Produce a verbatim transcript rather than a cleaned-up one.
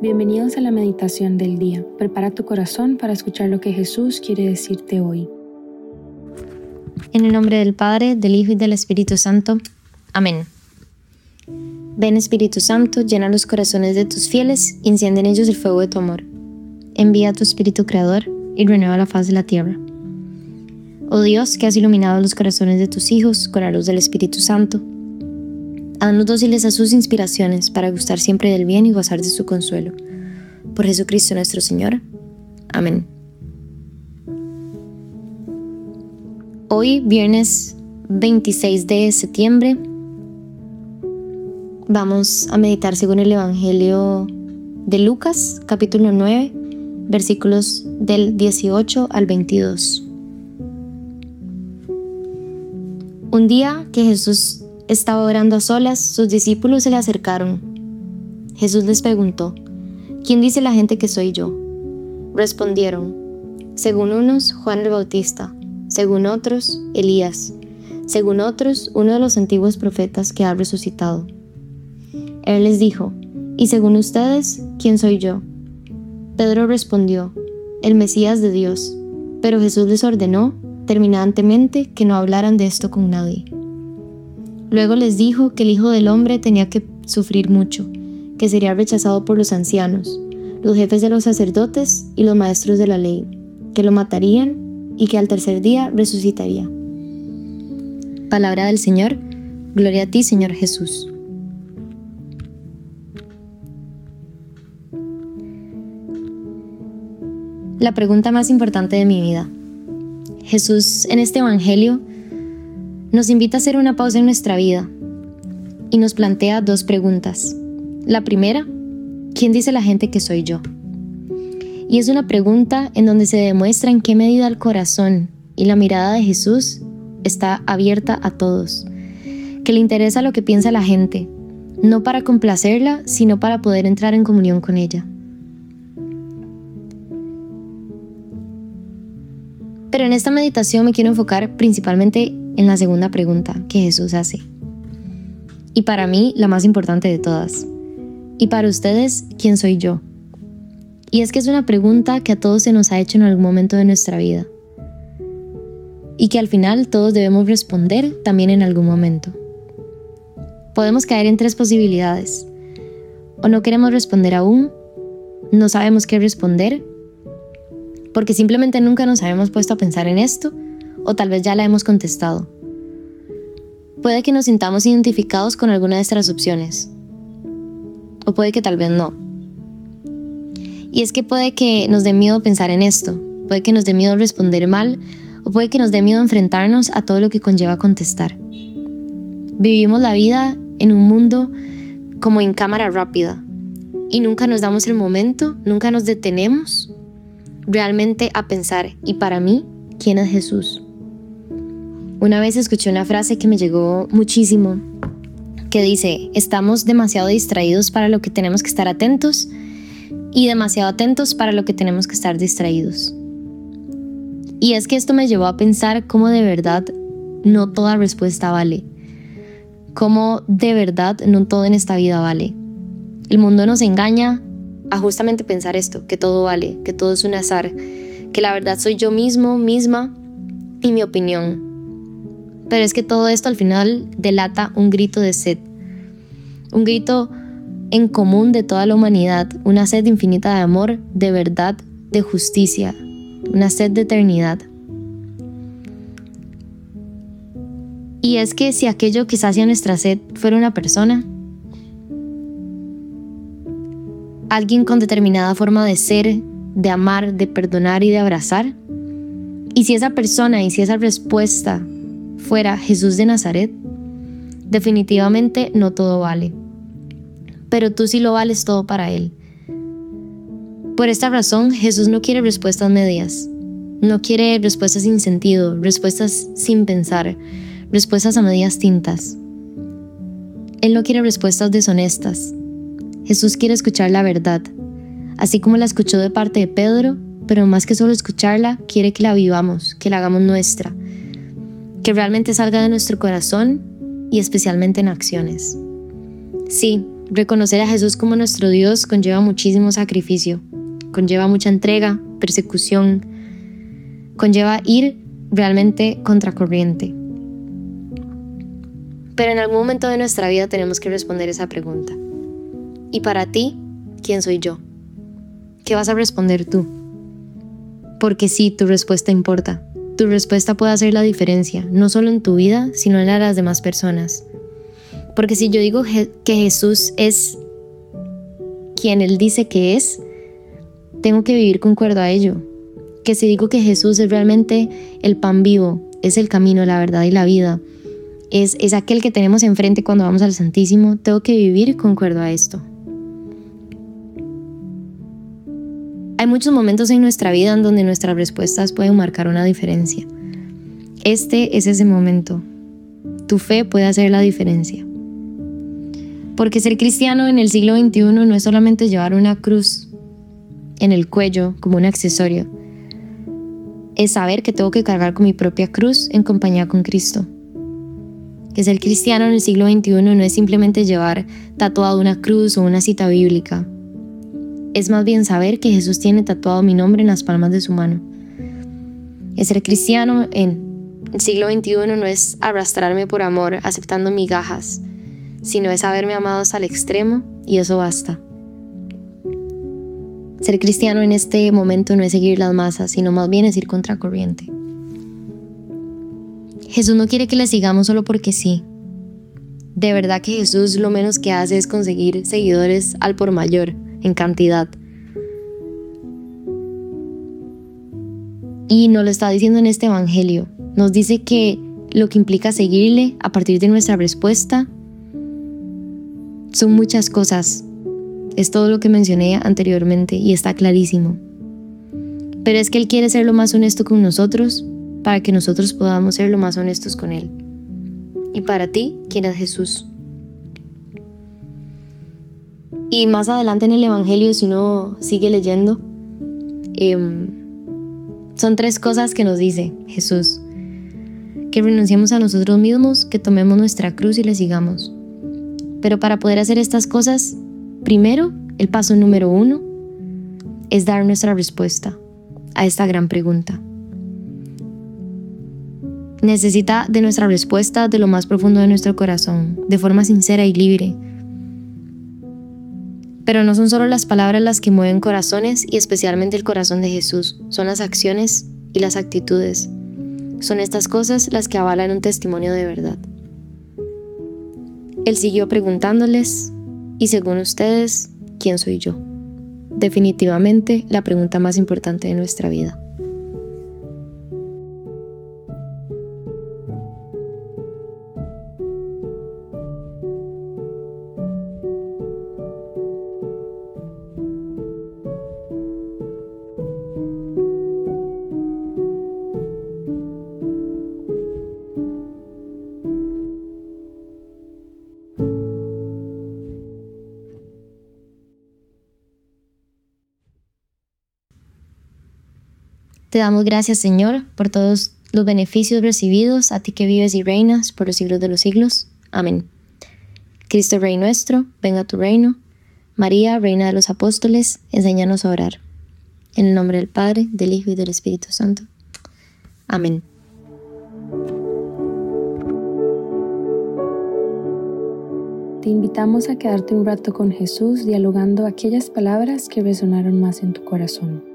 Bienvenidos a la meditación del día. Prepara tu corazón para escuchar lo que Jesús quiere decirte hoy. En el nombre del Padre, del Hijo y del Espíritu Santo. Amén. Ven, Espíritu Santo, llena los corazones de tus fieles y enciende en ellos el fuego de tu amor. Envía tu Espíritu Creador y renueva la faz de la tierra. Oh Dios, que has iluminado los corazones de tus hijos con la luz del Espíritu Santo, haznos dóciles a sus inspiraciones para gustar siempre del bien y gozar de su consuelo. Por Jesucristo nuestro Señor. Amén. Hoy, viernes veintiséis de septiembre, vamos a meditar según el Evangelio de Lucas, capítulo nueve, versículos del dieciocho al veintidós. Un día que Jesús estaba orando a solas, sus discípulos se le acercaron. Jesús les preguntó: ¿quién dice la gente que soy yo? Respondieron: según unos, Juan el Bautista, según otros, Elías, según otros, uno de los antiguos profetas que ha resucitado. Él les dijo: ¿y según ustedes, quién soy yo? Pedro respondió: el Mesías de Dios. Pero Jesús les ordenó terminantemente que no hablaran de esto con nadie. Luego les dijo que el Hijo del Hombre tenía que sufrir mucho, que sería rechazado por los ancianos, los jefes de los sacerdotes y los maestros de la ley, que lo matarían y que al tercer día resucitaría. Palabra del Señor. Gloria a ti, Señor Jesús. La pregunta más importante de mi vida. Jesús, en este Evangelio, nos invita a hacer una pausa en nuestra vida y nos plantea dos preguntas. La primera: ¿quién dice la gente que soy yo? Y es una pregunta en donde se demuestra en qué medida el corazón y la mirada de Jesús está abierta a todos, que le interesa lo que piensa la gente, no para complacerla, sino para poder entrar en comunión con ella. Pero en esta meditación me quiero enfocar principalmente en la segunda pregunta que Jesús hace. Y para mí, la más importante de todas. Y para ustedes, ¿quién soy yo? Y es que es una pregunta que a todos se nos ha hecho en algún momento de nuestra vida. Y que al final todos debemos responder también en algún momento. Podemos caer en tres posibilidades. O no queremos responder aún, no sabemos qué responder, porque simplemente nunca nos habíamos puesto a pensar en esto, o tal vez ya la hemos contestado. Puede que nos sintamos identificados con alguna de estas opciones, o puede que tal vez no. Y es que puede que nos dé miedo pensar en esto, puede que nos dé miedo responder mal, o puede que nos dé miedo enfrentarnos a todo lo que conlleva contestar. Vivimos la vida en un mundo como en cámara rápida, y nunca nos damos el momento, nunca nos detenemos realmente a pensar, y para mí, ¿quién es Jesús? Una vez escuché una frase que me llegó muchísimo, que dice: estamos demasiado distraídos para lo que tenemos que estar atentos y demasiado atentos para lo que tenemos que estar distraídos. Y es que esto me llevó a pensar cómo de verdad no toda respuesta vale, cómo de verdad no todo en esta vida vale. El mundo nos engaña a justamente pensar esto, que todo vale, que todo es un azar, que la verdad soy yo mismo, misma y mi opinión. Pero es que todo esto al final delata un grito de sed, un grito en común de toda la humanidad, una sed infinita de amor, de verdad, de justicia, una sed de eternidad. Y es que si aquello que sacia nuestra sed fuera una persona, alguien con determinada forma de ser, de amar, de perdonar y de abrazar, y si esa persona y si esa respuesta fuera Jesús de Nazaret, definitivamente no todo vale. Pero tú sí lo vales todo para Él. Por esta razón, Jesús no quiere respuestas medias, no quiere respuestas sin sentido, respuestas sin pensar, respuestas a medias tintas. Él no quiere respuestas deshonestas. Jesús quiere escuchar la verdad, así como la escuchó de parte de Pedro, pero más que solo escucharla, quiere que la vivamos, que la hagamos nuestra, que realmente salga de nuestro corazón y especialmente en acciones. Sí, reconocer a Jesús como nuestro Dios conlleva muchísimo sacrificio, conlleva mucha entrega, persecución, conlleva ir realmente contracorriente. Pero en algún momento de nuestra vida tenemos que responder esa pregunta. ¿Y para ti, quién soy yo? ¿Qué vas a responder tú? Porque sí, tu respuesta importa. Tu respuesta puede hacer la diferencia, no solo en tu vida, sino en la de las demás personas. Porque si yo digo que Jesús es quien Él dice que es, tengo que vivir concuerdo a ello. Que si digo que Jesús es realmente el pan vivo, es el camino, la verdad y la vida, es, es aquel que tenemos enfrente cuando vamos al Santísimo, tengo que vivir concuerdo a esto. Hay muchos momentos en nuestra vida en donde nuestras respuestas pueden marcar una diferencia. Este es ese momento. Tu fe puede hacer la diferencia. Porque ser cristiano en el siglo veintiuno no es solamente llevar una cruz en el cuello como un accesorio. Es saber que tengo que cargar con mi propia cruz en compañía con Cristo. Que ser cristiano en el siglo veintiuno no es simplemente llevar tatuado una cruz o una cita bíblica. Es más bien saber que Jesús tiene tatuado mi nombre en las palmas de su mano. El ser cristiano en el siglo veintiuno no es arrastrarme por amor aceptando migajas, sino es haberme amado hasta el extremo y eso basta. Ser cristiano en este momento no es seguir las masas, sino más bien es ir contracorriente. Jesús no quiere que le sigamos solo porque sí. De verdad que Jesús lo menos que hace es conseguir seguidores al por mayor, en cantidad. Y nos lo está diciendo en este evangelio. Nos dice que lo que implica seguirle a partir de nuestra respuesta son muchas cosas. Es todo lo que mencioné anteriormente y está clarísimo. Pero es que Él quiere ser lo más honesto con nosotros para que nosotros podamos ser lo más honestos con Él. Y para ti, ¿quién es Jesús? Y más adelante en el evangelio, si uno sigue leyendo, eh, son tres cosas que nos dice Jesús. Que renunciemos a nosotros mismos, que tomemos nuestra cruz y le sigamos. Pero para poder hacer estas cosas, primero, el paso número uno es dar nuestra respuesta a esta gran pregunta. Necesita de nuestra respuesta de lo más profundo de nuestro corazón, de forma sincera y libre. Pero no son solo las palabras las que mueven corazones y especialmente el corazón de Jesús, son las acciones y las actitudes. Son estas cosas las que avalan un testimonio de verdad. Él siguió preguntándoles, y según ustedes, ¿quién soy yo? Definitivamente la pregunta más importante de nuestra vida. Te damos gracias, Señor, por todos los beneficios recibidos, a ti que vives y reinas por los siglos de los siglos. Amén. Cristo Rey nuestro, venga tu reino. María, Reina de los Apóstoles, enséñanos a orar. En el nombre del Padre, del Hijo y del Espíritu Santo. Amén. Te invitamos a quedarte un rato con Jesús dialogando aquellas palabras que resonaron más en tu corazón.